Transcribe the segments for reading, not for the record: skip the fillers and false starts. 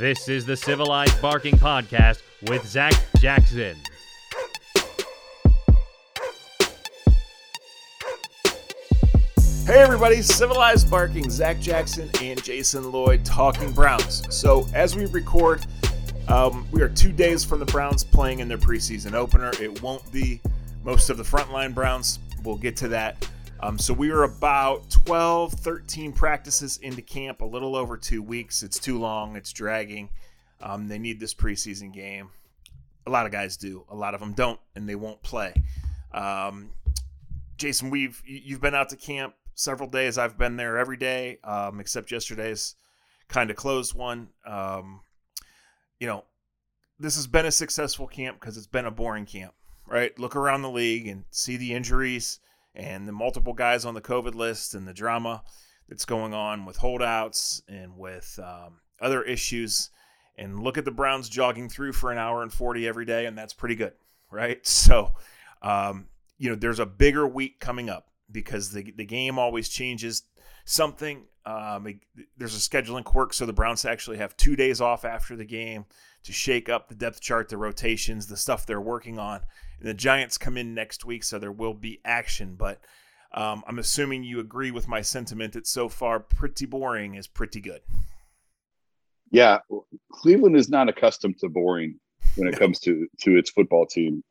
This is the Civilized Barking Podcast with Zach Jackson. Hey everybody, Civilized Barking, Zach Jackson and Jason Lloyd talking Browns. So as we record, we are 2 days from the Browns playing in their preseason opener. It won't be most of the frontline Browns. We'll get to that. So we are about 12, 13 practices into camp, a little over 2 weeks. It's too long. It's dragging. They need this preseason game. A lot of guys do. A lot of them don't, and they won't play. Jason, you've been out to camp several days. I've been there every day, except yesterday's kind of closed one. This has been a successful camp because it's been a boring camp, right? Look around the league and see the injuries and the multiple guys on the COVID list and the drama that's going on with holdouts and with other issues. And look at the Browns jogging through for an hour and 40 every day, and that's pretty good, right? So, there's a bigger week coming up because the game always changes something. There's a scheduling quirk, so the Browns actually have 2 days off after the game to shake up the depth chart, the rotations, the stuff they're working on. And the Giants come in next week, so there will be action. But I'm assuming you agree with my sentiment that so far pretty boring is pretty good. Yeah, Cleveland is not accustomed to boring when it comes to its football team.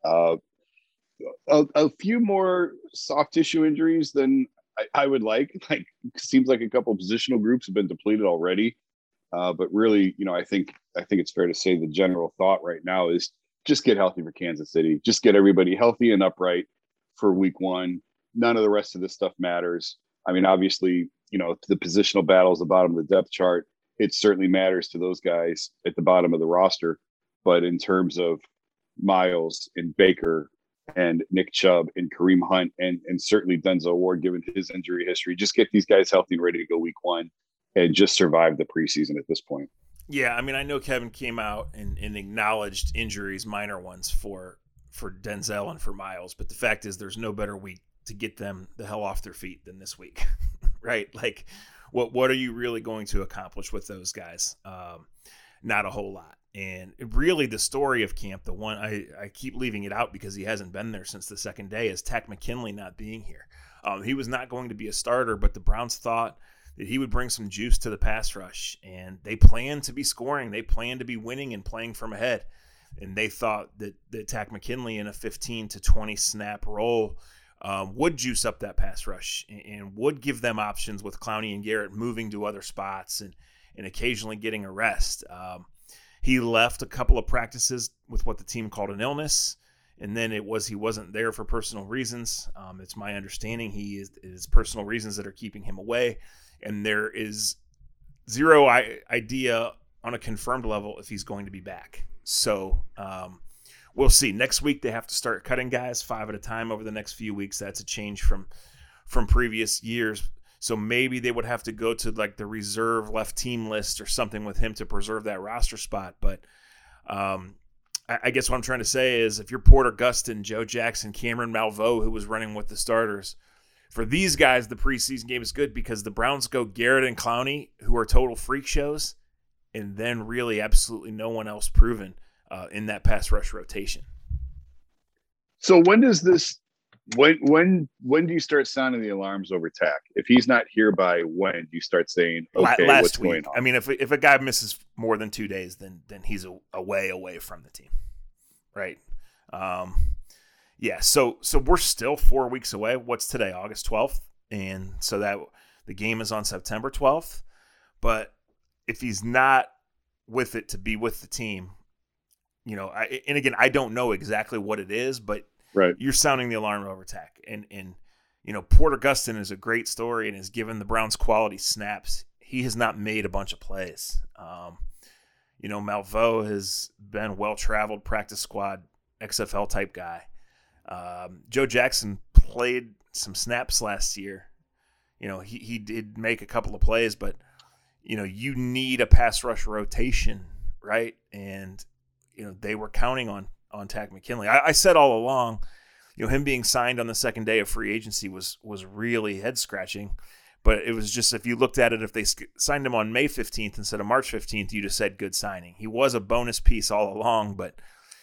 A few more soft tissue injuries than I would like. Seems like a couple of positional groups have been depleted already. But really, I think it's fair to say the general thought right now is just get healthy for Kansas City. Just get everybody healthy and upright for week one. None of the rest of this stuff matters. I mean, obviously, the positional battles, the bottom of the depth chart, it certainly matters to those guys at the bottom of the roster. But in terms of Miles and Baker and Nick Chubb and Kareem Hunt and certainly Denzel Ward, given his injury history, just get these guys healthy and ready to go week one and just survive the preseason at this point. Yeah, I mean, I know Kevin came out and acknowledged injuries, minor ones for Denzel and for Miles, but the fact is there's no better week to get them the hell off their feet than this week, right? Like, what are you really going to accomplish with those guys? Not a whole lot. And really the story of camp, the one I keep leaving it out because he hasn't been there since the second day, is Takk McKinley not being here. He was not going to be a starter, but the Browns thought that he would bring some juice to the pass rush, and they planned to be scoring. They planned to be winning and playing from ahead. And they thought that Takk McKinley in a 15 to 20 snap role would juice up that pass rush and would give them options with Clowney and Garrett moving to other spots and occasionally getting a rest. He left a couple of practices with what the team called an illness, and then he wasn't there for personal reasons. It's my understanding it is personal reasons that are keeping him away, and there is zero idea on a confirmed level if he's going to be back. So we'll see. Next week they have to start cutting guys 5 at a time over the next few weeks. That's a change from previous years. So maybe they would have to go to like the reserve left team list or something with him to preserve that roster spot. But I guess what I'm trying to say is if you're Porter Gustin, Joe Jackson, Cameron Malveaux, who was running with the starters, for these guys, the preseason game is good because the Browns go Garrett and Clowney, who are total freak shows, and then really absolutely no one else proven in that pass rush rotation. So when does this when do you start sounding the alarms over Takk? If he's not here by when do you start saying, okay, what's going on? I mean, if a guy misses more than 2 days, then he's away from the team, right? Yeah. So we're still 4 weeks away. What's today? August 12th, and so that the game is on September 12th. But if he's not with it to be with the team, and again, I don't know exactly what it is, but right, you're sounding the alarm over Takk. And Porter Gustin is a great story and has given the Browns quality snaps. He has not made a bunch of plays. Malveaux has been well-traveled practice squad, XFL type guy. Joe Jackson played some snaps last year. He did make a couple of plays, but you need a pass rush rotation, right? And they were counting on Takk McKinley. I said all along, him being signed on the second day of free agency was really head scratching, But it was just, if you looked at it, if they signed him on May 15th instead of March 15th, you'd have said good signing. He was a bonus piece all along, but,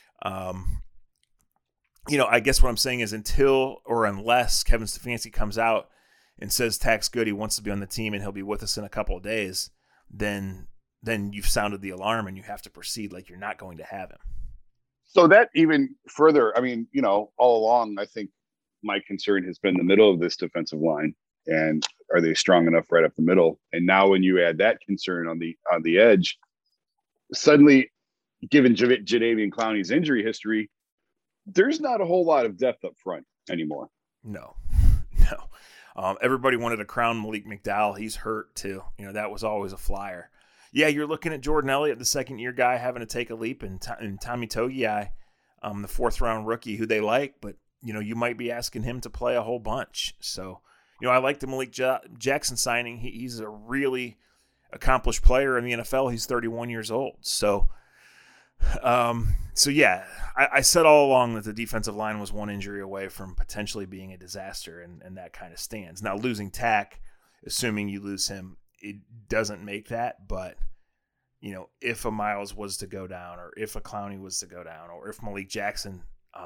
I guess what I'm saying is until or unless Kevin Stefanski comes out and says Tack's good, he wants to be on the team and he'll be with us in a couple of days, then you've sounded the alarm and you have to proceed like you're not going to have him. So that even further, all along, I think my concern has been the middle of this defensive line. And are they strong enough right up the middle? And now when you add that concern on the edge, suddenly, given Jadeveon Clowney's injury history, there's not a whole lot of depth up front anymore. No. Everybody wanted to crown Malik McDowell. He's hurt too. That was always a flyer. Yeah, you're looking at Jordan Elliott, the second-year guy, having to take a leap, and Tommy Togiai, the fourth-round rookie who they like, but you might be asking him to play a whole bunch. So, I like the Malik Jackson signing. He's a really accomplished player in the NFL. He's 31 years old. So yeah, I said all along that the defensive line was one injury away from potentially being a disaster, and that kind of stands. Now, losing Tack, assuming you lose him, it doesn't make that, but if a Miles was to go down, or if a Clowney was to go down, or if Malik Jackson,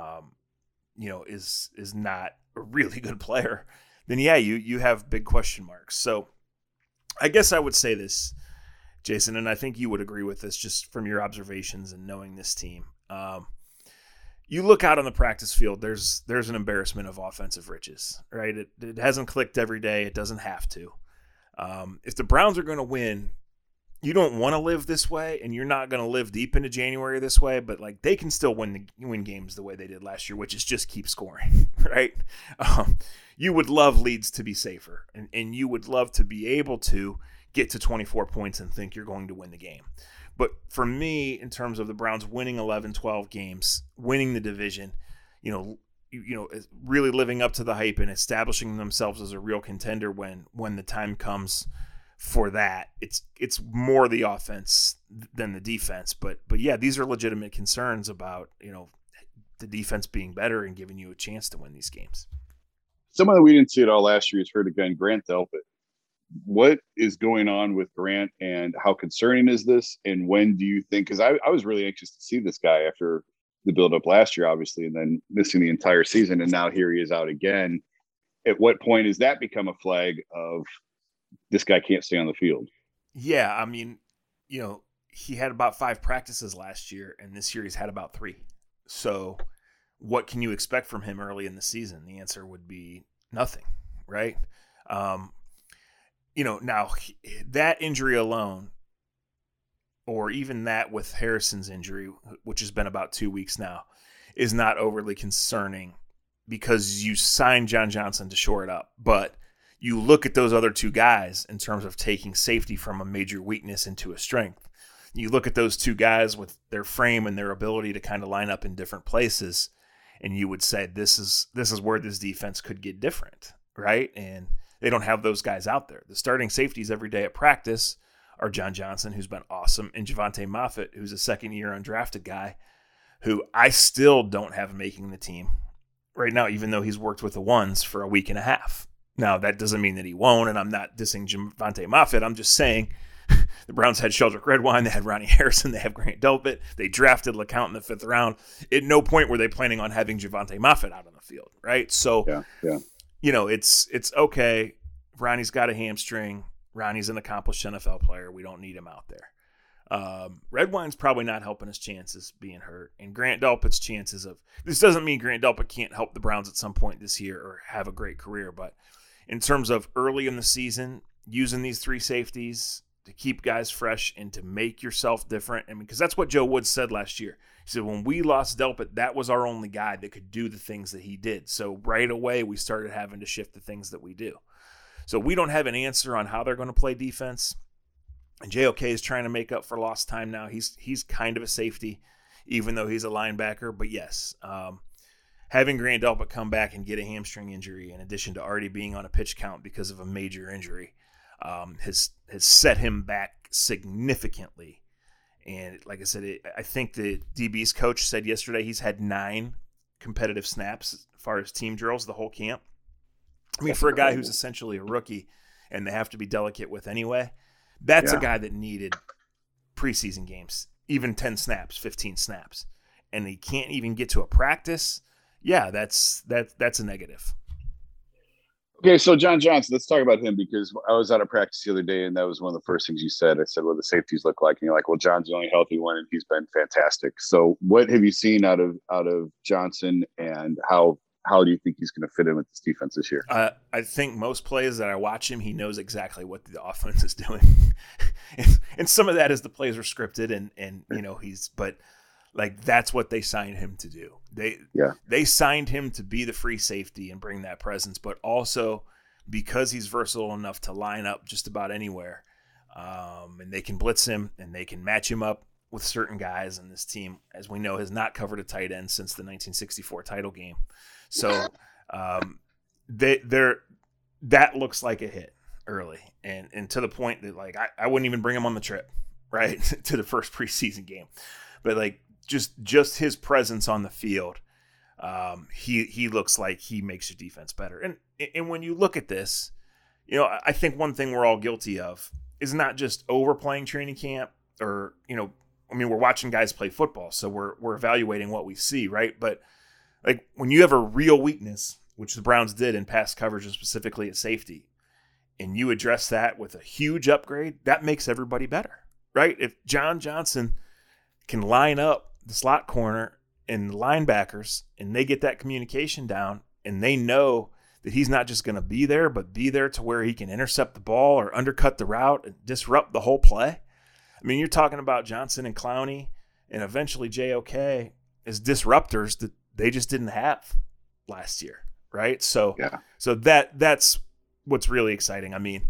is not a really good player, then yeah, you have big question marks. So I guess I would say this, Jason, and I think you would agree with this just from your observations and knowing this team. You look out on the practice field, there's an embarrassment of offensive riches, right? It hasn't clicked every day. It doesn't have to. If the Browns are going to win, you don't want to live this way, and you're not going to live deep into January this way, but they can still win games the way they did last year, which is just keep scoring, right? You would love leads to be safer, and you would love to be able to get to 24 points and think you're going to win the game. But for me, in terms of the Browns winning 11, 12 games, winning the division, really living up to the hype and establishing themselves as a real contender when the time comes for that, it's more the offense than the defense. But yeah, these are legitimate concerns about, the defense being better and giving you a chance to win these games. Someone that we didn't see at all last year is hurt again, Grant Delpit. What is going on with Grant, and how concerning is this? And when do you think, because I was really anxious to see this guy after the build-up last year, obviously, and then missing the entire season, and now here he is out again. At what point does that become a flag of this guy can't stay on the field? Yeah, he had about 5 practices last year, and this year he's had about 3. So what can you expect from him early in the season? The answer would be nothing, right? Now that injury alone, or even that with Harrison's injury, which has been about 2 weeks now, is not overly concerning because you signed John Johnson to shore it up. But you look at those other 2 guys in terms of taking safety from a major weakness into a strength. You look at those 2 guys with their frame and their ability to kind of line up in different places, and you would say this is where this defense could get different, right? And they don't have those guys out there. The starting safeties every day at practice are John Johnson, who's been awesome, and Javonte Moffitt, who's a second-year undrafted guy who I still don't have making the team right now, even though he's worked with the ones for a week and a half. Now, that doesn't mean that he won't, and I'm not dissing Javonte Moffitt. I'm just saying the Browns had Sheldrick Redwine, they had Ronnie Harrison, they have Grant Delpit, they drafted LeCount in the 5th round. At no point were they planning on having Javonte Moffitt out on the field, right? So, yeah. It's okay. Ronnie's got a hamstring. Ronnie's an accomplished NFL player. We don't need him out there. Redwine's probably not helping his chances being hurt. And Grant Delpit's chances of – this doesn't mean Grant Delpit can't help the Browns at some point this year or have a great career. But in terms of early in the season, using these 3 safeties to keep guys fresh and to make yourself different. Because that's what Joe Woods said last year. He said, when we lost Delpit, that was our only guy that could do the things that he did. So right away, we started having to shift the things that we do. So we don't have an answer on how they're going to play defense. And JOK is trying to make up for lost time now. He's kind of a safety, even though he's a linebacker. But yes, having Grant Delpit come back and get a hamstring injury, in addition to already being on a pitch count because of a major injury, has set him back significantly. And like I said, I think the DB's coach said yesterday he's had 9 competitive snaps as far as team drills the whole camp. I mean, for a guy who's essentially a rookie, and they have to be delicate with anyway. That's a guy that needed preseason games, even 10 snaps, 15 snaps, and he can't even get to a practice. Yeah, that's a negative. Okay, so John Johnson, let's talk about him, because I was out of practice the other day, and that was one of the first things you said. I said, "Well, the safeties look like," and you're like, "Well, John's the only healthy one, and he's been fantastic." So, what have you seen out of Johnson, and how do you think he's going to fit in with this defense this year? I think most plays that I watch him, he knows exactly what the offense is doing, and some of that is the plays are scripted, and but like that's what they signed him to do. They signed him to be the free safety and bring that presence, but also because he's versatile enough to line up just about anywhere, and they can blitz him and they can match him up with certain guys. And this team, as we know, has not covered a tight end since the 1964 title game. So that looks like a hit early, and to the point that like I wouldn't even bring him on the trip, right, to the first preseason game, but like just his presence on the field, he looks like he makes your defense better. And when you look at this, I think one thing we're all guilty of is not just overplaying training camp, or we're watching guys play football, so we're evaluating what we see, right? But like when you have a real weakness, which the Browns did in pass coverage, and specifically at safety, and you address that with a huge upgrade, that makes everybody better, right? If John Johnson can line up the slot corner and linebackers, and they get that communication down, and they know that he's not just going to be there, but be there to where he can intercept the ball or undercut the route and disrupt the whole play. I mean, you're talking about Johnson and Clowney and eventually JOK as disruptors that they just didn't have last year, right? So that's what's really exciting. I mean,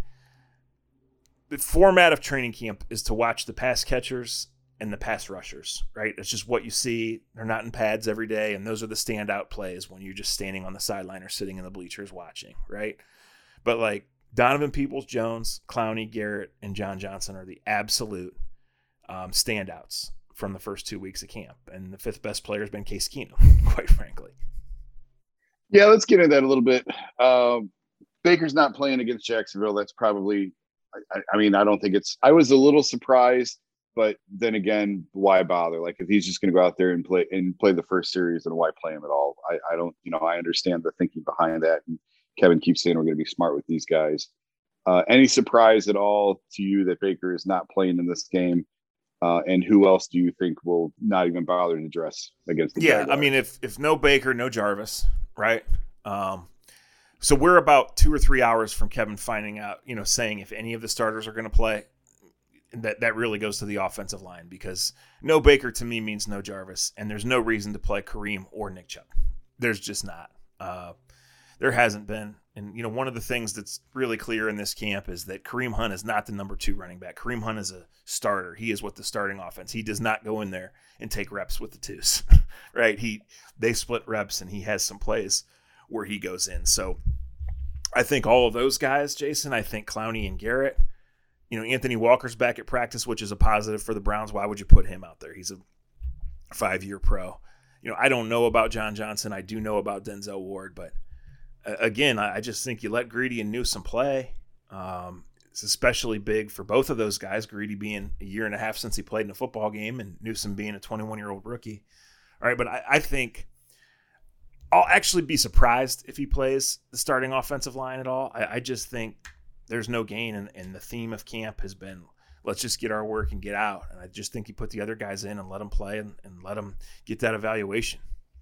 the format of training camp is to watch the pass catchers and the pass rushers, right? It's just what you see. They're not in pads every day, and those are the standout plays when you're just standing on the sideline or sitting in the bleachers watching, right? But like Donovan Peoples-Jones, Clowney, Garrett, and John Johnson are the absolute standouts from the first 2 weeks of camp, and the fifth best player has been Case Keenum, quite frankly. Yeah, let's get into that a little bit. Baker's not playing against Jacksonville. That's probably, I don't think it's, I was a little surprised. But then again, why bother? Like, if he's just going to go out there and play the first series, then why play him at all? I don't, I understand the thinking behind that. And Kevin keeps saying we're going to be smart with these guys. Any surprise at all to you that Baker is not playing in this game? And who else do you think will not even bother to address against the Jaguars? I mean, if no Baker, no Jarvis, right? So we're about 2 or 3 hours from Kevin finding out, saying if any of the starters are going to play. That really goes to the offensive line, because no Baker to me means no Jarvis, and there's no reason to play Kareem or Nick Chubb. There's just not. There hasn't been. And, one of the things that's really clear in this camp is that Kareem Hunt is not the number 2 running back. Kareem Hunt is a starter. He is with the starting offense. He does not go in there and take reps with the twos, right? They split reps, and he has some plays where he goes in. So I think all of those guys, Jason, I think Clowney and Garrett, Anthony Walker's back at practice, which is a positive for the Browns. Why would you put him out there? He's a 5-year pro. I don't know about John Johnson. I do know about Denzel Ward. But, again, I just think you let Greedy and Newsome play. It's especially big for both of those guys, Greedy being a year and a half since he played in a football game and Newsome being a 21-year-old rookie. All right, but I think I'll actually be surprised if he plays the starting offensive line at all. I just think there's no gain, and the theme of camp has been, let's just get our work and get out. And I just think you put the other guys in and let them play and let them get that evaluation.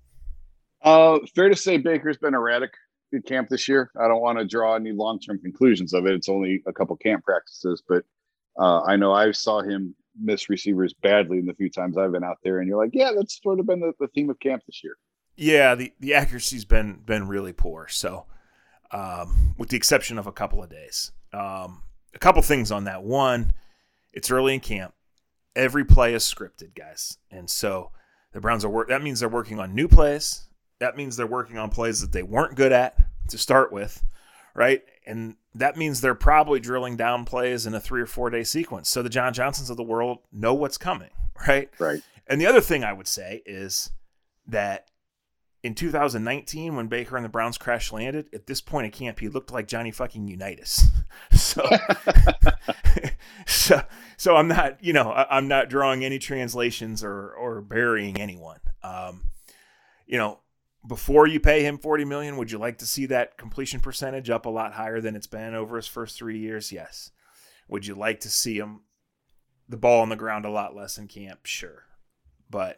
Fair to say Baker's been erratic in camp this year. I don't want to draw any long-term conclusions of it. It's only a couple camp practices, but I know I saw him miss receivers badly in the few times I've been out there, and you're like, yeah, that's sort of been the theme of camp this year. Yeah, the accuracy's been really poor. So with the exception of a couple of days. A couple things on that. One, it's early in camp. Every play is scripted, guys. And so the Browns that means they're working on new plays. That means they're working on plays that they weren't good at to start with, right? And that means they're probably drilling down plays in a 3 or 4 day sequence. So the John Johnsons of the world know what's coming, right? Right. And the other thing I would say is that in 2019 when Baker and the Browns crash landed, at this point at camp, he looked like Johnny fucking Unitas. So, so I'm not, I'm not drawing any translations or burying anyone. Before you pay him $40 million, would you like to see that completion percentage up a lot higher than it's been over his first 3 years? Yes. Would you like to see him the ball on the ground a lot less in camp? Sure. But,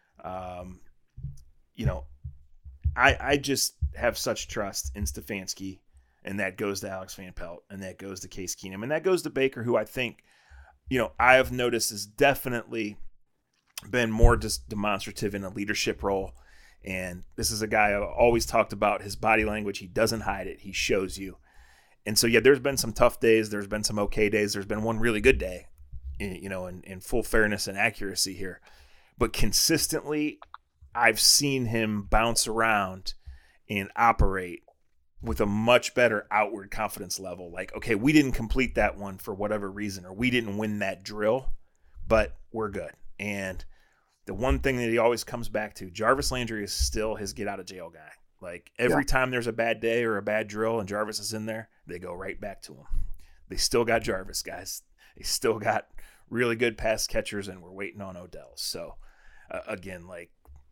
I just have such trust in Stefanski, and that goes to Alex Van Pelt, and that goes to Case Keenum, and that goes to Baker, who I think, I have noticed has definitely been more demonstrative in a leadership role. And this is a guy I've always talked about his body language. He doesn't hide it. He shows you. And so, yeah, there's been some tough days. There's been some okay days. There's been one really good day, in full fairness and accuracy here. But consistently, I've seen him bounce around and operate with a much better outward confidence level. Like, okay, we didn't complete that one for whatever reason, or we didn't win that drill, but we're good. And the one thing that he always comes back to, Jarvis Landry is still his get-out-of-jail guy. Like, every time there's a bad day or a bad drill and Jarvis is in there, they go right back to him. They still got Jarvis, guys. They still got really good pass catchers, and we're waiting on Odell. So, again, I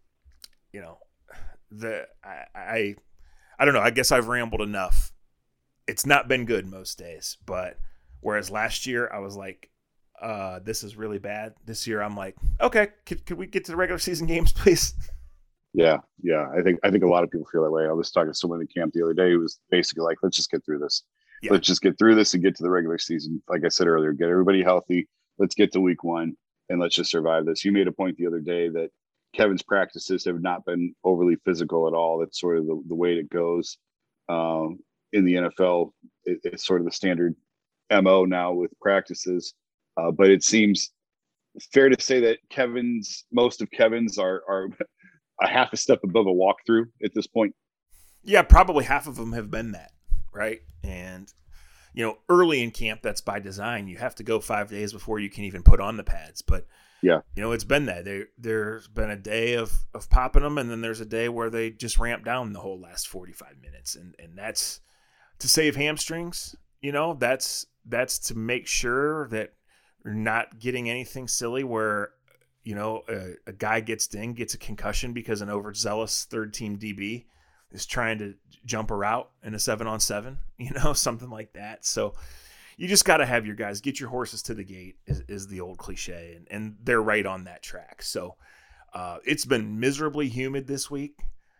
don't know. I guess I've rambled enough. It's not been good most days, but whereas last year I was like, this is really bad. This year I'm like, okay, could we get to the regular season games, please? Yeah. I think a lot of people feel that way. I was talking to someone in camp the other day who was basically like, let's just get through this. Yeah. Let's just get through this and get to the regular season. Like I said earlier, get everybody healthy. Let's get to week 1 and let's just survive this. You made a point the other day that Kevin's practices have not been overly physical at all. That's sort of the way it goes in the NFL. It's sort of the standard MO now with practices. But it seems fair to say that most of Kevin's are a half a step above a walkthrough at this point. Yeah, probably half of them have been that, right? And, early in camp, that's by design. You have to go 5 days before you can even put on the pads. But, yeah, it's been that. There's been a day of popping them, and then there's a day where they just ramp down the whole last 45 minutes. And that's to save hamstrings, that's to make sure that you're not getting anything silly where, a guy gets dinged, gets a concussion because an overzealous third-team DB is trying to jump a route in a 7-on-7, something like that. So you just got to have your guys get your horses to the gate is the old cliche, and they're right on that track. So it's been miserably humid this week.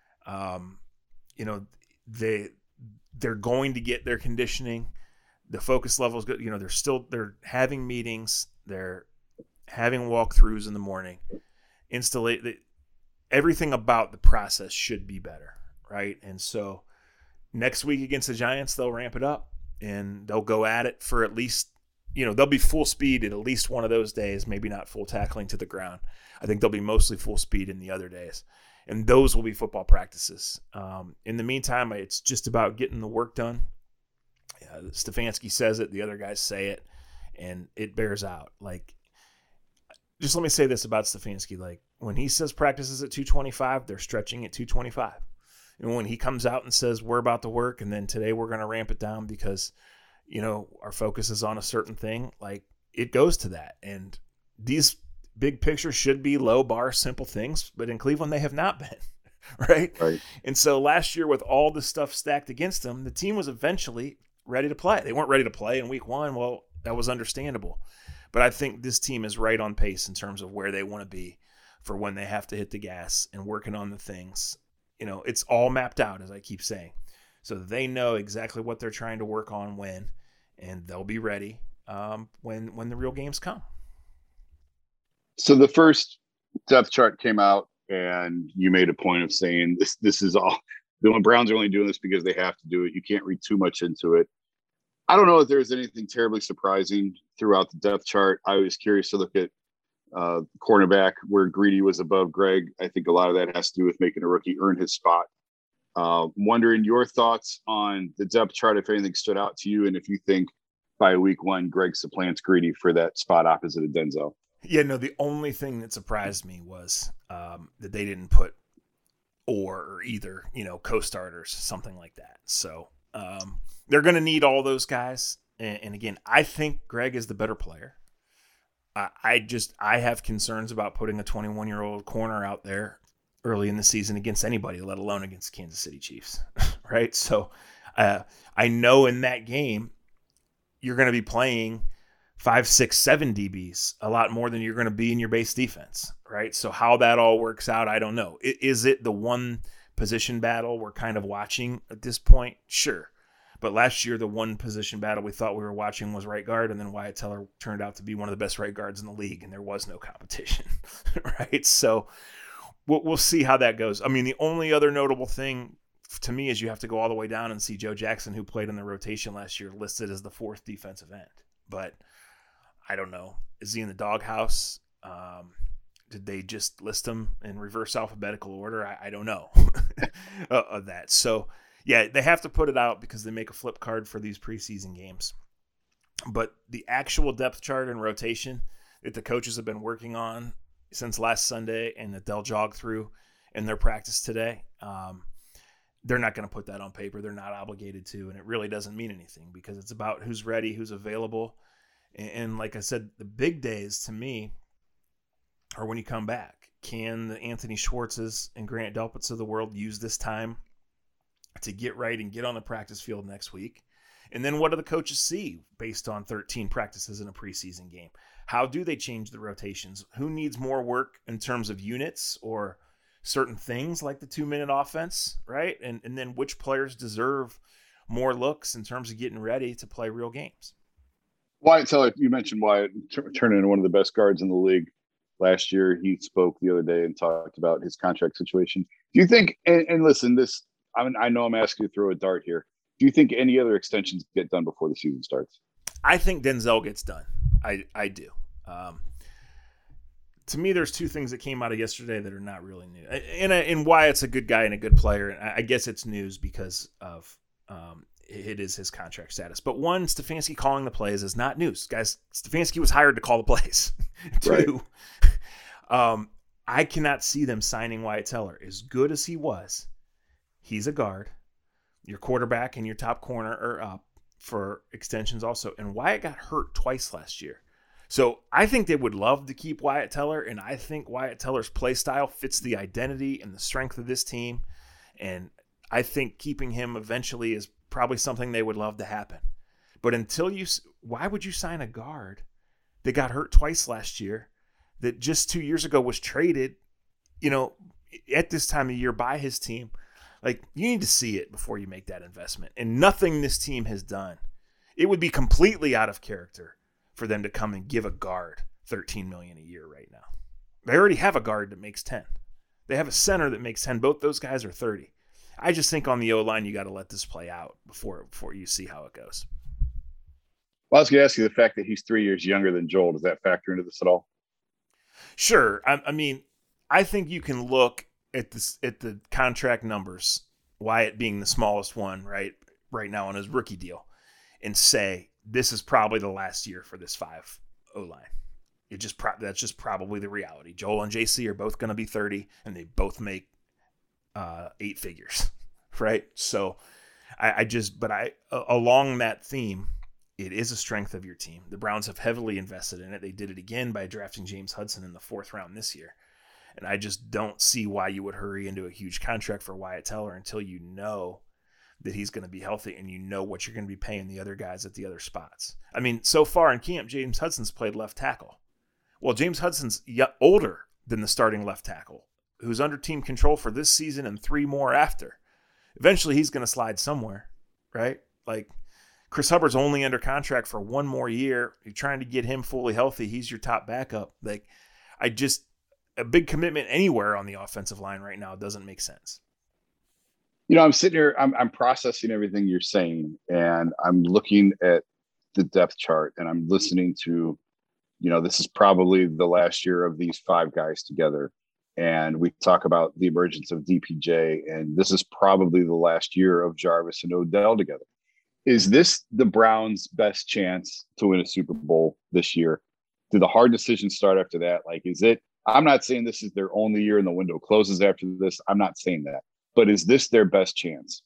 They're going to get their conditioning. The focus level is good. They're having meetings. They're having walkthroughs in the morning. Everything about the process should be better, right? And so next week against the Giants, they'll ramp it up and they'll go at it for at least, they'll be full speed at least one of those days, maybe not full tackling to the ground. I think they'll be mostly full speed in the other days. And those will be football practices. In the meantime, it's just about getting the work done. Stefanski says it, the other guys say it, and it bears out. Just let me say this about Stefanski. When he says practices at 225, they're stretching at 225. And when he comes out and says we're about to work and then today we're going to ramp it down because, our focus is on a certain thing, it goes to that. And these big pictures should be low bar, simple things, but in Cleveland they have not been. Right? And so last year with all the stuff stacked against them, the team was eventually ready to play. They weren't ready to play in week 1. Well, that was understandable. But I think this team is right on pace in terms of where they want to be for when they have to hit the gas and working on the things. It's all mapped out, as I keep saying. So they know exactly what they're trying to work on when, and they'll be ready when the real games come. So the first depth chart came out, and you made a point of saying this is all. The Browns are only doing this because they have to do it. You can't read too much into it. I don't know if there's anything terribly surprising throughout the depth chart. I was curious to look at cornerback where Greedy was above Greg. I think a lot of that has to do with making a rookie earn his spot. Wondering your thoughts on the depth chart, if anything stood out to you, and if you think by week 1, Greg supplants Greedy for that spot opposite of Denzel. Yeah, no, the only thing that surprised me was that they didn't put or either, co-starters, something like that. So they're going to need all those guys. And again, I think Greg is the better player. I have concerns about putting a 21-year-old corner out there early in the season against anybody, let alone against Kansas City Chiefs, right? So I know in that game, you're going to be playing 5, 6, 7 DBs, a lot more than you're going to be in your base defense, right? So how that all works out, I don't know. Is it the one position battle we're kind of watching at this point? Sure. But last year, the one position battle we thought we were watching was right guard, and then Wyatt Teller turned out to be one of the best right guards in the league, and there was no competition, right? So we'll see how that goes. I mean, the only other notable thing to me is you have to go all the way down and see Joe Jackson, who played in the rotation last year, listed as the 4th defensive end. But I don't know. Is he in the doghouse? Did they just list him in reverse alphabetical order? I don't know of that. So, yeah, they have to put it out because they make a flip card for these preseason games. But the actual depth chart and rotation that the coaches have been working on since last Sunday and that they'll jog through in their practice today, they're not going to put that on paper. They're not obligated to, and it really doesn't mean anything because it's about who's ready, who's available. And like I said, the big days to me are when you come back. Can the Anthony Schwartzes and Grant Delpits of the world use this time to get right and get on the practice field next week? And then what do the coaches see based on 13 practices in a preseason game? How do they change the rotations? Who needs more work in terms of units or certain things like the 2-minute offense, right? And then which players deserve more looks in terms of getting ready to play real games? Wyatt Teller, you mentioned Wyatt turning into one of the best guards in the league last year. He spoke the other day and talked about his contract situation. Do you think, and listen, I know I'm asking you to throw a dart here. Do you think any other extensions get done before the season starts? I think Denzel gets done. I do. To me, there's 2 things that came out of yesterday that are not really new. And Wyatt's a good guy and a good player. And I guess it's news because of it is his contract status. But one, Stefanski calling the plays is not news. Guys, Stefanski was hired to call the plays. 2, I cannot see them signing Wyatt Teller. As good as he was, he's a guard. Your quarterback and your top corner are up for extensions also. And Wyatt got hurt twice last year. So I think they would love to keep Wyatt Teller, and I think Wyatt Teller's play style fits the identity and the strength of this team. And I think keeping him eventually is probably something they would love to happen. But why would you sign a guard that got hurt twice last year that just 2 years ago was traded, at this time of year by his team? Like, you need to see it before you make that investment. And nothing this team has done. It would be completely out of character for them to come and give a guard $13 million a year right now. They already have a guard that makes 10. They have a center that makes 10. Both those guys are 30. I just think on the O-line, you got to let this play out before you see how it goes. Well, I was going to ask you the fact that he's 3 years younger than Joel. Does that factor into this at all? Sure. I mean, I think you can look at the contract numbers, Wyatt being the smallest one right now on his rookie deal, and say this is probably the last year for this 5 O-line. That's just probably the reality. Joel and JC are both going to be 30, and they both make 8 figures, right? So along that theme, it is a strength of your team. The Browns have heavily invested in it. They did it again by drafting James Hudson in the 4th round this year. And I just don't see why you would hurry into a huge contract for Wyatt Teller until you know that he's going to be healthy and you know what you're going to be paying the other guys at the other spots. I mean, so far in camp, James Hudson's played left tackle. Well, James Hudson's older than the starting left tackle, who's under team control for this season and 3 more after. Eventually, he's going to slide somewhere, right? Like, Chris Hubbard's only under contract for 1 more year. You're trying to get him fully healthy. He's your top backup. Like, a big commitment anywhere on the offensive line right now doesn't make sense. I'm sitting here, I'm processing everything you're saying, and I'm looking at the depth chart, and I'm listening to, this is probably the last year of these 5 guys together. And we talk about the emergence of DPJ, and this is probably the last year of Jarvis and Odell together. Is this the Browns' best chance to win a Super Bowl this year? Do the hard decisions start after that? Like, is it I'm not saying this is their only year and the window closes after this. I'm not saying that. But is this their best chance?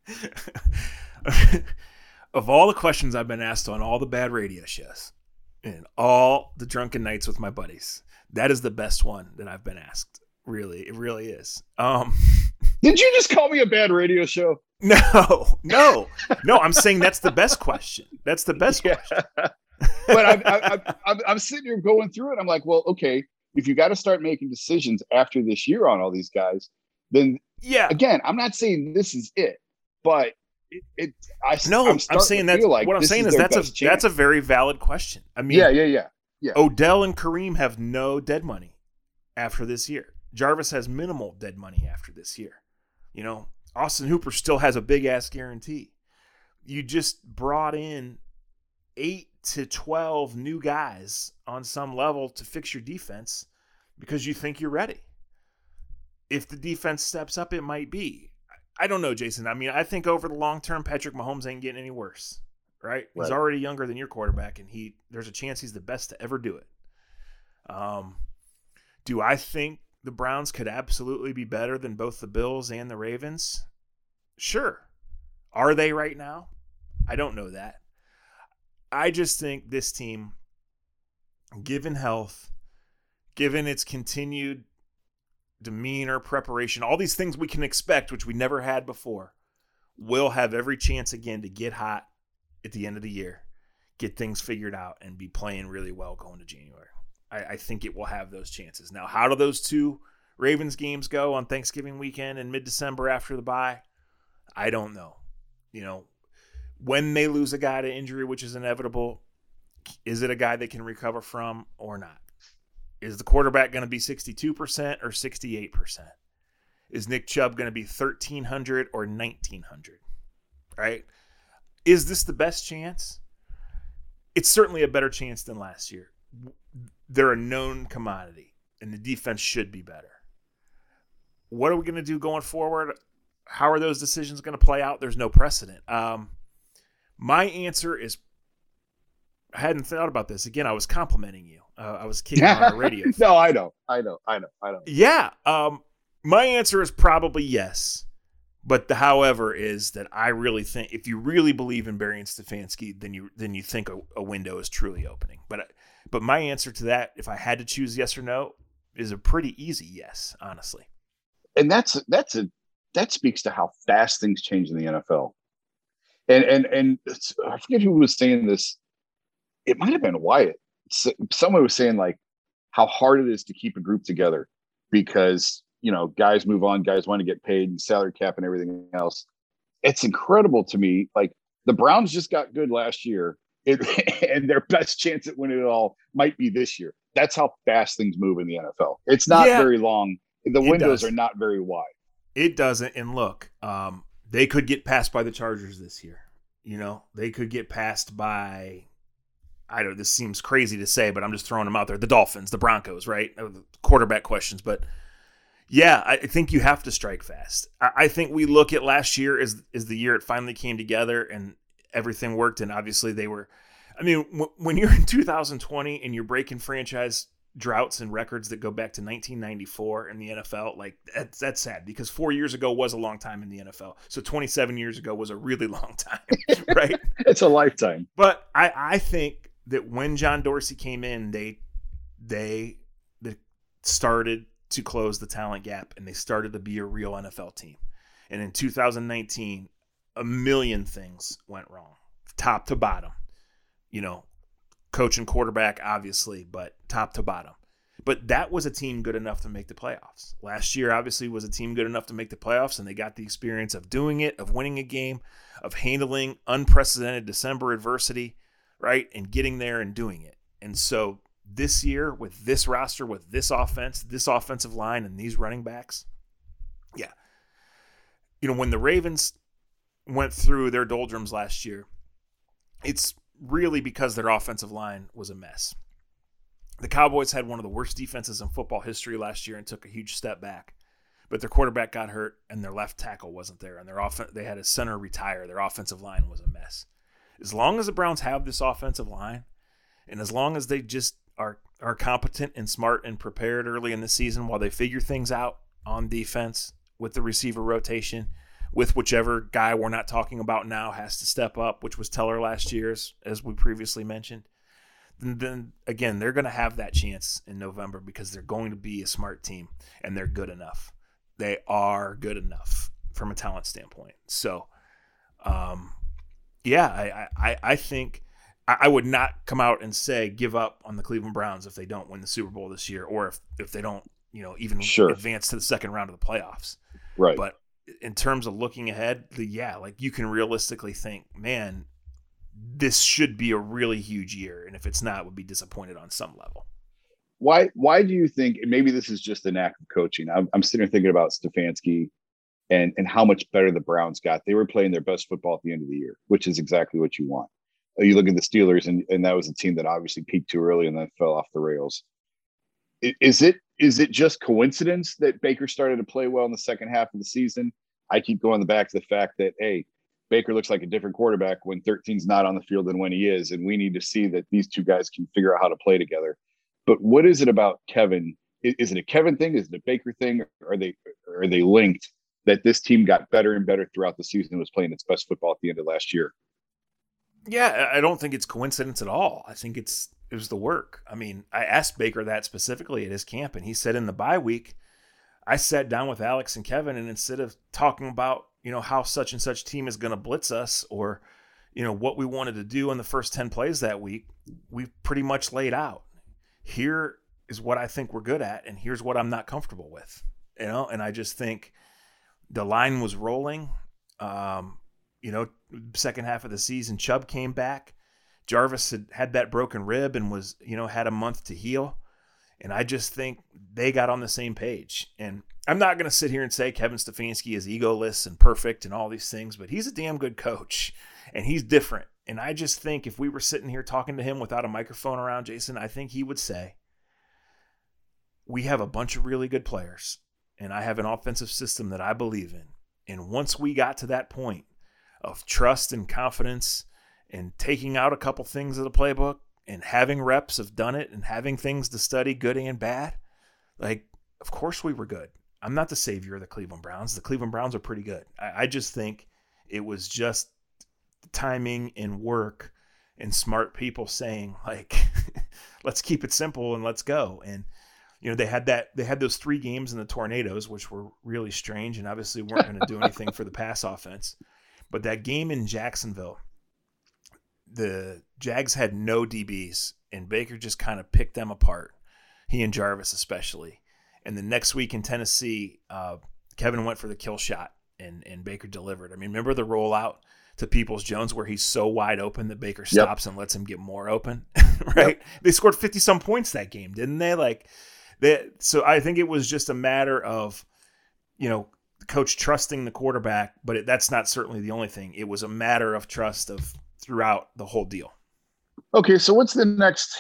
Of all the questions I've been asked on all the bad radio shows and all the drunken nights with my buddies, that is the best one that I've been asked. Really, it really is. Did you just call me a bad radio show? No. I'm saying that's the best question. That's the best question. But I'm sitting here going through it. I'm like, well, okay, if you got to start making decisions after this year on all these guys, then again, I'm not saying this is it, but I'm saying that's like what I'm saying is that's a very valid question. I mean, yeah. Odell and Kareem have no dead money after this year. Jarvis has minimal dead money after this year. You know, Austin Hooper still has a big ass guarantee. You just brought in 8 to 12 new guys on some level to fix your defense because you think you're ready. If the defense steps up, it might be. I don't know, Jason. I mean, I think over the long term, Patrick Mahomes ain't getting any worse, right? He's already younger than your quarterback, and there's a chance he's the best to ever do it. Do I think the Browns could absolutely be better than both the Bills and the Ravens? Sure. Are they right now? I don't know that. I just think this team, given health, given its continued demeanor, preparation, all these things we can expect, which we never had before, will have every chance again to get hot at the end of the year, get things figured out, and be playing really well going to January. I think it will have those chances. Now, how do those two Ravens games go on Thanksgiving weekend and mid-December after the bye? I don't know. You know, when they lose a guy to injury, which is inevitable, is it a guy they can recover from or not? Is the quarterback going to be 62% or 68%? Is Nick Chubb going to be 1,300 or 1,900? Right? Is this the best chance? It's certainly a better chance than last year. They're a known commodity, and the defense should be better. What are we going to do going forward? How are those decisions going to play out? There's no precedent. My answer is, I hadn't thought about this. Again, I was complimenting you. I was kidding on the radio. No, I know. Yeah. My answer is probably yes. But the however is that I really think if you really believe in Barry and Stefanski, then you think a window is truly opening. But my answer to that, if I had to choose yes or no, is a pretty easy yes, honestly. And that speaks to how fast things change in the NFL. And I forget who was saying this. It might have been Wyatt. Someone was saying like how hard it is to keep a group together because, you know, guys move on, guys want to get paid and salary cap and everything else. It's incredible to me. Like the Browns just got good last year and their best chance at winning it all might be this year. That's how fast things move in the NFL. It's not very long. The windows are not very wide. It doesn't. And look, they could get passed by the Chargers this year. You know, they could get passed by, I don't know, this seems crazy to say, but I'm just throwing them out there. The Dolphins, the Broncos, right? The quarterback questions. But yeah, I think you have to strike fast. I think we look at last year as the year it finally came together and everything worked. And obviously they were, I mean, when you're in 2020 and you're breaking franchise droughts and records that go back to 1994 in the NFL, like that's sad because 4 years ago was a long time in the NFL. So 27 years ago was a really long time, right? It's a lifetime. But I think that when John Dorsey came in, they started to close the talent gap and they started to be a real NFL team. And in 2019, a million things went wrong, top to bottom. You know, coach and quarterback, obviously, but top to bottom. But that was a team good enough to make the playoffs. Last year, obviously, was a team good enough to make the playoffs, and they got the experience of doing it, of winning a game, of handling unprecedented December adversity, right, and getting there and doing it. And so this year, with this roster, with this offense, this offensive line, and these running backs, yeah. You know, when the Ravens went through their doldrums last year, it's really because their offensive line was a mess. The Cowboys had one of the worst defenses in football history last year and took a huge step back. But their quarterback got hurt and their left tackle wasn't there. And they had a center retire. Their offensive line was a mess. As long as the Browns have this offensive line, and as long as they just are are competent and smart and prepared early in the season while they figure things out on defense with the receiver rotation, with whichever guy we're not talking about now has to step up, which was Teller last year, as we previously mentioned, then again, they're going to have that chance in November because they're going to be a smart team and they're good enough. They are good enough from a talent standpoint. So, I think I would not come out and say give up on the Cleveland Browns if they don't win the Super Bowl this year, or if they don't, even advance to the second round of the playoffs. Right. But in terms of looking ahead, you can realistically think, man, this should be a really huge year, and if it's not, we'll be disappointed on some level. Why do you think, and maybe this is just an act of coaching, I'm sitting here thinking about Stefanski and how much better the Browns got. They were playing their best football at the end of the year, which is exactly what you want. You look at the Steelers, and that was a team that obviously peaked too early and then fell off the rails. Is it just coincidence that Baker started to play well in the second half of the season? I keep going back to the fact that, hey, Baker looks like a different quarterback when 13's not on the field than when he is, and we need to see that these two guys can figure out how to play together. But what is it about Kevin? Is it a Kevin thing? Is it a Baker thing? Are they linked that this team got better and better throughout the season and was playing its best football at the end of last year? Yeah, I don't think it's coincidence at all. I think it was the work. I mean, I asked Baker that specifically at his camp, and he said in the bye week, I sat down with Alex and Kevin, and instead of talking about, how such and such team is going to blitz us or, what we wanted to do in the first 10 plays that week, we pretty much laid out. Here is what I think we're good at, and here's what I'm not comfortable with. And I just think the line was rolling. Second half of the season, Chubb came back. Jarvis had that broken rib and was, had a month to heal. And I just think they got on the same page. And I'm not going to sit here and say Kevin Stefanski is egoless and perfect and all these things, but he's a damn good coach and he's different. And I just think if we were sitting here talking to him without a microphone around, Jason, I think he would say, we have a bunch of really good players and I have an offensive system that I believe in. And once we got to that point of trust and confidence and taking out a couple things of the playbook and having reps have done it and having things to study, good and bad, of course we were good. I'm not the savior of the Cleveland Browns. The Cleveland Browns are pretty good. I just think it was just timing and work and smart people saying, let's keep it simple and let's go. And, they had those 3 games in the tornadoes, which were really strange and obviously weren't going to do anything for the pass offense. But that game in Jacksonville, the Jags had no DBs, and Baker just kind of picked them apart, he and Jarvis especially. And the next week in Tennessee, Kevin went for the kill shot, and Baker delivered. I mean, remember the rollout to Peoples-Jones where he's so wide open that Baker stops and lets him get more open, right? Yep. They scored 50-some points that game, didn't they? So I think it was just a matter of, coach trusting the quarterback, but that's not certainly the only thing. It was a matter of trust throughout the whole deal. Okay, so what's the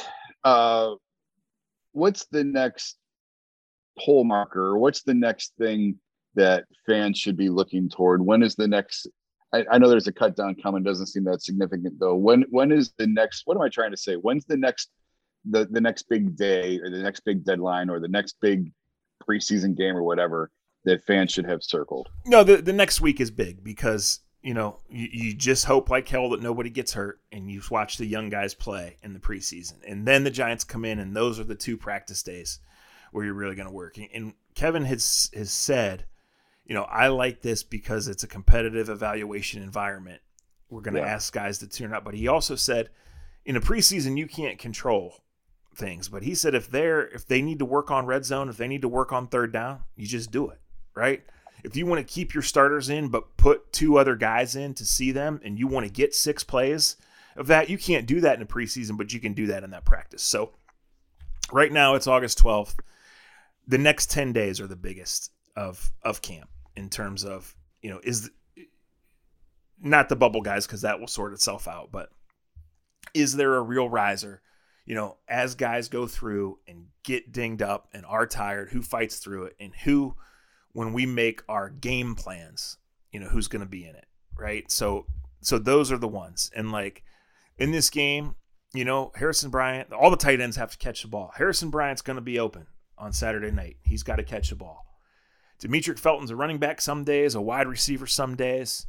next poll marker? Or what's the next thing that fans should be looking toward? When is the next? I know there's a cut down coming. Doesn't seem that significant though. When is the next? What am I trying to say? When's the next next big day or the next big deadline or the next big preseason game or whatever that fans should have circled? No, the next week is big because, you just hope like hell that nobody gets hurt and you watch the young guys play in the preseason. And then the Giants come in and those are the 2 practice days where you're really going to work. And Kevin has said, I like this because it's a competitive evaluation environment. We're going to ask guys to tune up. But he also said in a preseason, you can't control things. But he said if they need to work on red zone, if they need to work on third down, you just do it, right? If you want to keep your starters in but put 2 other guys in to see them and you want to get 6 plays of that, you can't do that in a preseason, but you can do that in that practice. So right now it's August 12th. The next 10 days are the biggest of camp in terms of, is not the bubble guys because that will sort itself out, but is there a real riser? As guys go through and get dinged up and are tired, who fights through it and who, when we make our game plans, who's going to be in it, right? So those are the ones. And in this game, Harrison Bryant, all the tight ends have to catch the ball. Harrison Bryant's going to be open on Saturday night. He's got to catch the ball. Demetric Felton's a running back some days, a wide receiver some days.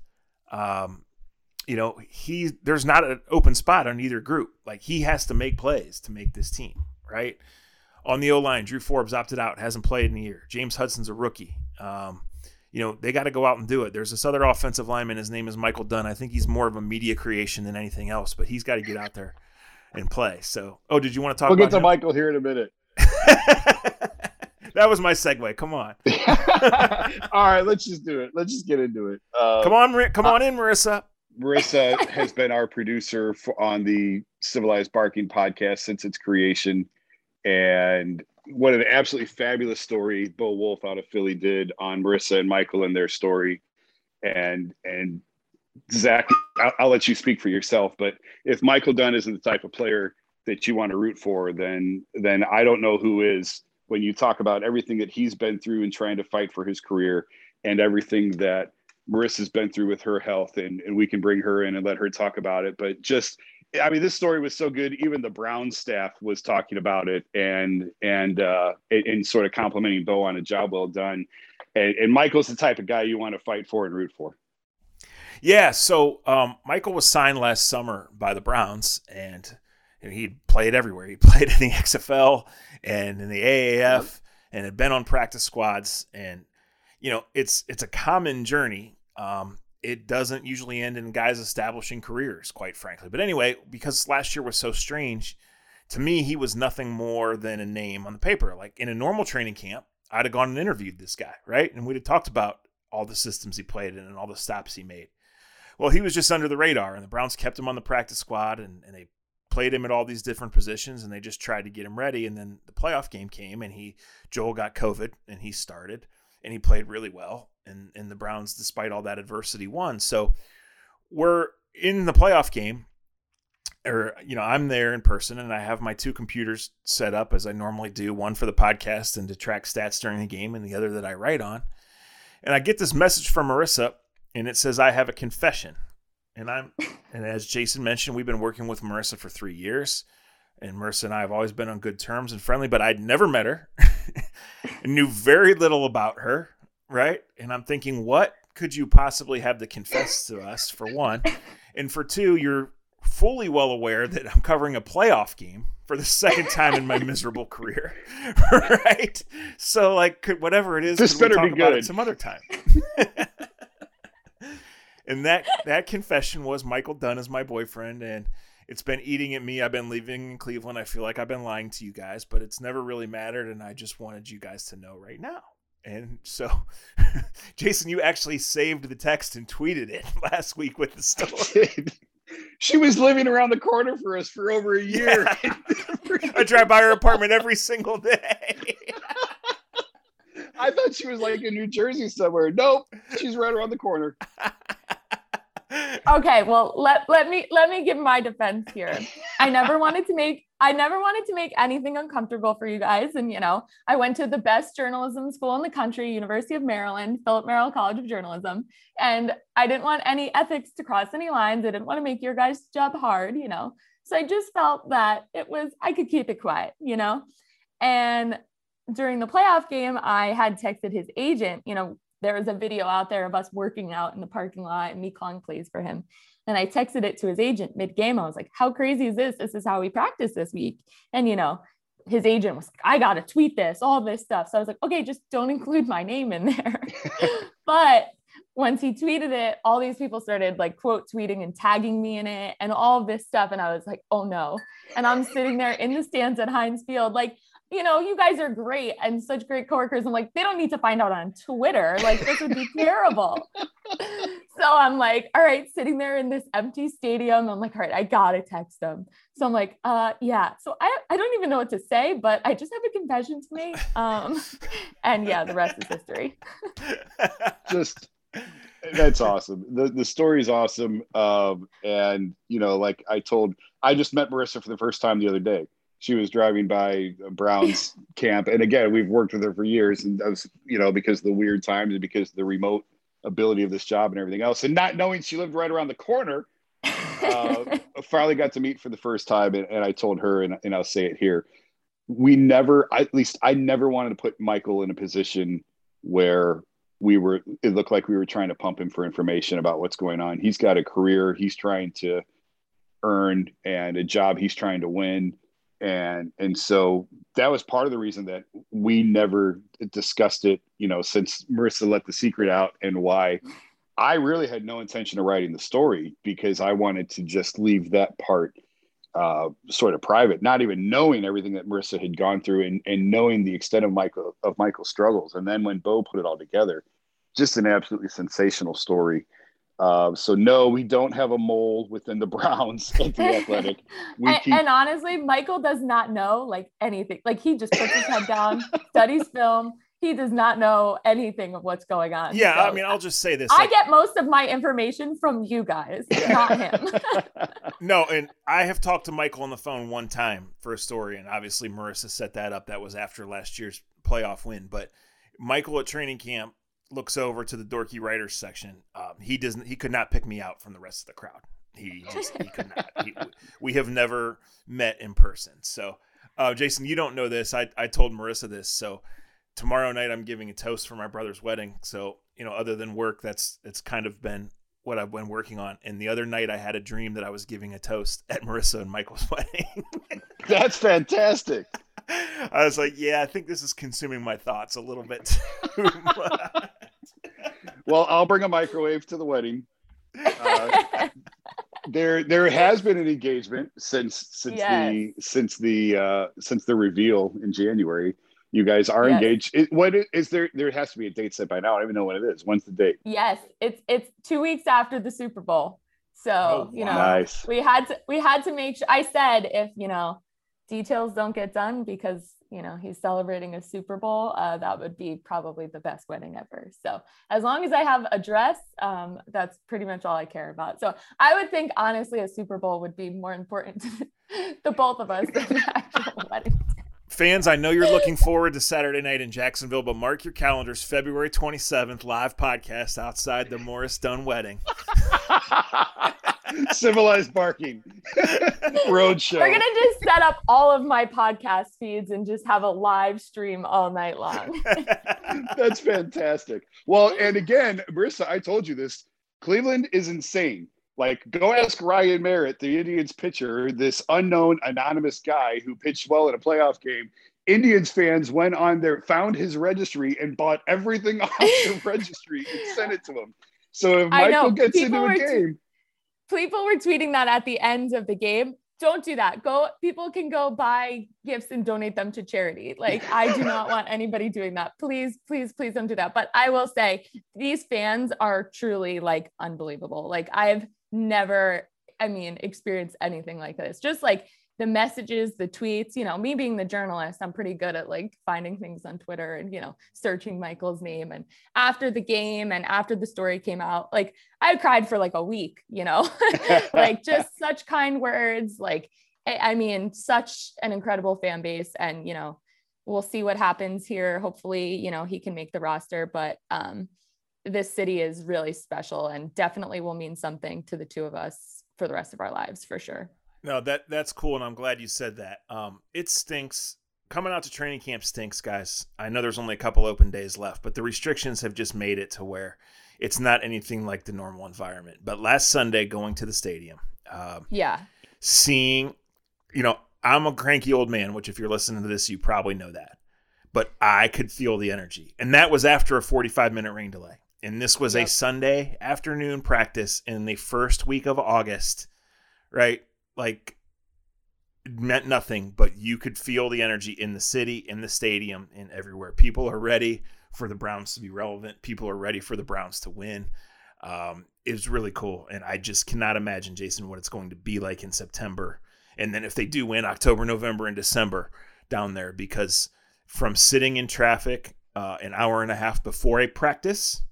There's not an open spot on either group. Like, he has to make plays to make this team, right? On the O-line, Drew Forbes opted out, hasn't played in a year. James Hudson's a rookie. They got to go out and do it. There's this other offensive lineman. His name is Michael Dunn. I think he's more of a media creation than anything else, but he's got to get out there and play. So, did you want to talk about We'll get to Michael here in a minute. That was my segue. Come on. All right, let's just do it. Let's just get into it. Come on in, Marissa. Marissa has been our producer on the Civilized Barking podcast since its creation. And what an absolutely fabulous story Bo Wolf out of Philly did on Marissa and Michael and their story. And Zach, I'll let you speak for yourself. But if Michael Dunn isn't the type of player that you want to root for, then I don't know who is. When you talk about everything that he's been through and trying to fight for his career, and everything that Marissa's been through with her health, and we can bring her in and let her talk about it. But this story was so good. Even the Browns staff was talking about it and sort of complimenting Bo on a job well done. And Michael's the type of guy you want to fight for and root for. Yeah. So Michael was signed last summer by the Browns, and he played everywhere. He played in the XFL and in the AAF, and had been on practice squads. And, it's a common journey. It doesn't usually end in guys establishing careers, quite frankly. But anyway, because last year was so strange, to me, he was nothing more than a name on the paper. Like, in a normal training camp, I'd have gone and interviewed this guy, right? And we'd have talked about all the systems he played in and all the stops he made. Well, he was just under the radar, and the Browns kept him on the practice squad, and they played him at all these different positions, and they just tried to get him ready. And then the playoff game came, and Joel got COVID, and he started, and he played really well. And the Browns, despite all that adversity, won. So we're in the playoff game, I'm there in person, and I have my two computers set up as I normally do, one for the podcast and to track stats during the game, and the other that I write on. And I get this message from Marissa, and it says, "I have a confession." And as Jason mentioned, we've been working with Marissa for 3 years, and Marissa and I have always been on good terms and friendly, but I'd never met her and knew very little about her, right? And I'm thinking, what could you possibly have to confess to us, for one? And for two, you're fully well aware that I'm covering a playoff game for the second time in my miserable career, right? So, whatever it is, this better be good some other time. And that confession was Michael Dunn is my boyfriend, and it's been eating at me. I've been living in Cleveland. I feel like I've been lying to you guys, but it's never really mattered, and I just wanted you guys to know right now. And so, Jason, you actually saved the text and tweeted it last week with the story. She was living around the corner for us for over a year. Yeah. I drive by her apartment every single day. I thought she was in New Jersey somewhere. Nope, she's right around the corner. Okay, well, let me give my defense here. I never wanted to make anything uncomfortable for you guys. And, I went to the best journalism school in the country, University of Maryland, Philip Merrill College of Journalism. And I didn't want any ethics to cross any lines. I didn't want to make your guys' job hard, So I just felt that I could keep it quiet, And during the playoff game, I had texted his agent, there was a video out there of us working out in the parking lot and me calling plays for him. And I texted it to his agent mid-game. I was like, how crazy is this? This is how we practice this week. And, his agent was like, I got to tweet this, all this stuff. So I was like, okay, just don't include my name in there. But once he tweeted it, all these people started quote tweeting and tagging me in it and all of this stuff. And I was like, oh no. And I'm sitting there in the stands at Heinz Field, you guys are great and such great coworkers. I'm like, they don't need to find out on Twitter. This would be terrible. So I'm like, all right, sitting there in this empty stadium. I'm like, all right, I got to text them. So I'm like, yeah. So I don't even know what to say, but I just have a confession to make. And yeah, the rest is history. That's awesome. The story is awesome. And, I just met Marissa for the first time the other day. She was driving by Brown's camp. And again, we've worked with her for years, and that was, because of the weird times and because of the remote ability of this job and everything else. And not knowing she lived right around the corner, finally got to meet for the first time, and I told her, and I'll say it here, we never, at least I never wanted to put Michael in a position where it looked like we were trying to pump him for information about what's going on. He's got a career he's trying to earn and a job he's trying to win. And so that was part of the reason that we never discussed it, since Marissa let the secret out, and why I really had no intention of writing the story, because I wanted to just leave that part sort of private, not even knowing everything that Marissa had gone through and knowing the extent of Michael's struggles. And then when Bo put it all together, just an absolutely sensational story. So no, we don't have a mole within the Browns at the Athletic. And honestly, Michael does not know like anything. Like he just puts his head down, studies film. He does not know anything of what's going on. Yeah, so, I mean, I'll just say this. I get most of my information from you guys, not him. No, and I have talked to Michael on the phone one time for a story, and obviously Marissa set that up. That was after last year's playoff win. But Michael at training camp looks over to the dorky writers section. He could not pick me out from the rest of the crowd. He could not. We have never met in person. So, Jason, you don't know this. I told Marissa this. So tomorrow night I'm giving a toast for my brother's wedding. So, other than work, it's kind of been what I've been working on. And the other night I had a dream that I was giving a toast at Marissa and Michael's wedding. That's fantastic. I was like, yeah, I think this is consuming my thoughts a little bit too much. Well, I'll bring a microwave to the wedding. There has been an engagement since the reveal in January. You guys are engaged. What is there? There has to be a date set by now. I don't even know what it is. When's the date? Yes, it's 2 weeks after the Super Bowl. So nice. we had to make sure. I said if details don't get done because he's celebrating a Super Bowl, that would be probably the best wedding ever. So as long as I have a dress, that's pretty much all I care about. So I would think honestly a Super Bowl would be more important to the both of us than the actual wedding. Fans, I know you're looking forward to Saturday night in Jacksonville, but mark your calendars, February 27th, live podcast outside the Morris Dunn wedding. Civilized barking. Roadshow. We're going to just set up all of my podcast feeds and just have a live stream all night long. That's fantastic. Well, and again, Marissa, I told you this. Cleveland is insane. Like, go ask Ryan Merritt, the Indians pitcher, this unknown anonymous guy who pitched well in a playoff game. Indians fans went on there, found his registry, and bought everything off the registry and sent it to him. So if Michael gets into a game. People were tweeting that at the end of the game. Don't do that. People can go buy gifts and donate them to charity. Like, I do not want anybody doing that. Please, please, please don't do that. But I will say these fans are truly like unbelievable. Like I've never, experienced anything like this. Just like the messages, the tweets, me being the journalist, I'm pretty good at like finding things on Twitter and, searching Michael's name. And after the game and after the story came out, like I cried for like a week, like just such kind words. Like, such an incredible fan base, and, we'll see what happens here. Hopefully, he can make the roster, but, this city is really special and definitely will mean something to the two of us for the rest of our lives, for sure. No, that's cool, and I'm glad you said that. It stinks. Coming out to training camp stinks, guys. I know there's only a couple open days left, but the restrictions have just made it to where it's not anything like the normal environment. But last Sunday, going to the stadium, seeing, I'm a cranky old man, which if you're listening to this, you probably know that. But I could feel the energy, and that was after a 45-minute rain delay. And this was a Sunday afternoon practice in the first week of August, right? Like, it meant nothing, but you could feel the energy in the city, in the stadium, and everywhere. People are ready for the Browns to be relevant. People are ready for the Browns to win. It was really cool, and I just cannot imagine, Jason, what it's going to be like in September. And then if they do win, October, November, and December down there, because from sitting in traffic an hour and a half before a practice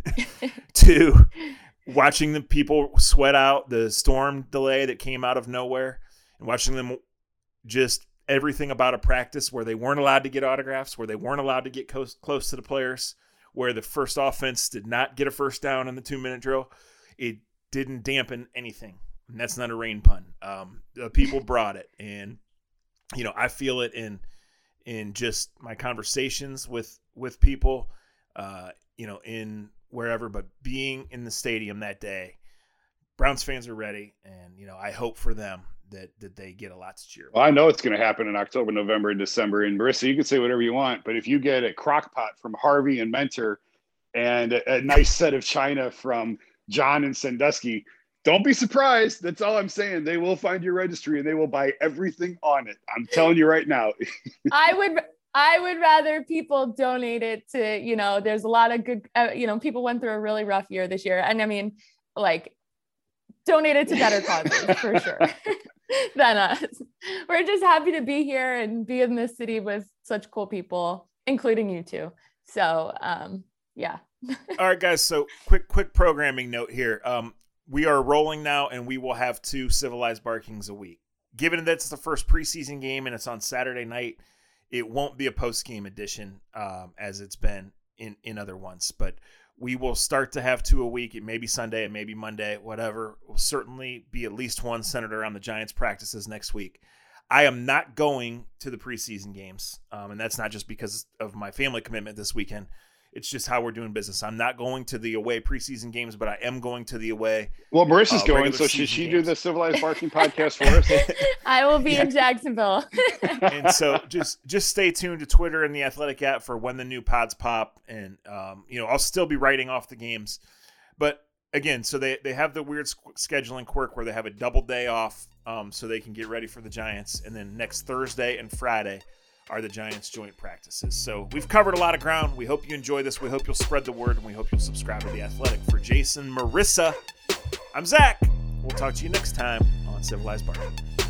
to watching the people sweat out the storm delay that came out of nowhere and watching them just everything about a practice where they weren't allowed to get autographs, where they weren't allowed to get close to the players, where the first offense did not get a first down in the 2-minute drill. It didn't dampen anything. And that's not a rain pun. The people brought it, and I feel it in just my conversations with people, in wherever, but being in the stadium that day, Browns fans are ready, and I hope for them that they get a lot to cheer. Well, I know it's going to happen in October, November, and December. And Marissa, you can say whatever you want, but if you get a crock pot from Harvey and Mentor and a nice set of china from John and Sandusky, don't be surprised. That's all I'm saying. They will find your registry and they will buy everything on it. I'm telling you right now. I would rather people donate it to, there's a lot of good, people went through a really rough year this year. And I mean, donate it to better causes for sure than us. We're just happy to be here and be in this city with such cool people, including you two. So, yeah. All right, guys. So quick programming note here. We are rolling now, and we will have 2 Civilized Barkings a week. Given that it's the first preseason game and it's on Saturday night, it won't be a post-game edition as it's been in other ones. But we will start to have 2 a week. It may be Sunday, it may be Monday, whatever. It will certainly be at least one centered around the Giants practices next week. I am not going to the preseason games, and that's not just because of my family commitment this weekend. It's just how we're doing business. I'm not going to the away preseason games, but I am going to the away. Well, Marissa's going, so should she do the Civilized Barking podcast for us? I will be in Jacksonville. And so just stay tuned to Twitter and the Athletic app for when the new pods pop. And, I'll still be writing off the games. But, again, so they have the weird scheduling quirk where they have a double day off so they can get ready for the Giants. And then next Thursday and Friday are the Giants joint practices. So we've covered a lot of ground. We hope you enjoy this. We hope you'll spread the word, and we hope you'll subscribe to The Athletic. For Jason, Marissa, I'm Zach. We'll talk to you next time on Civilized Barking.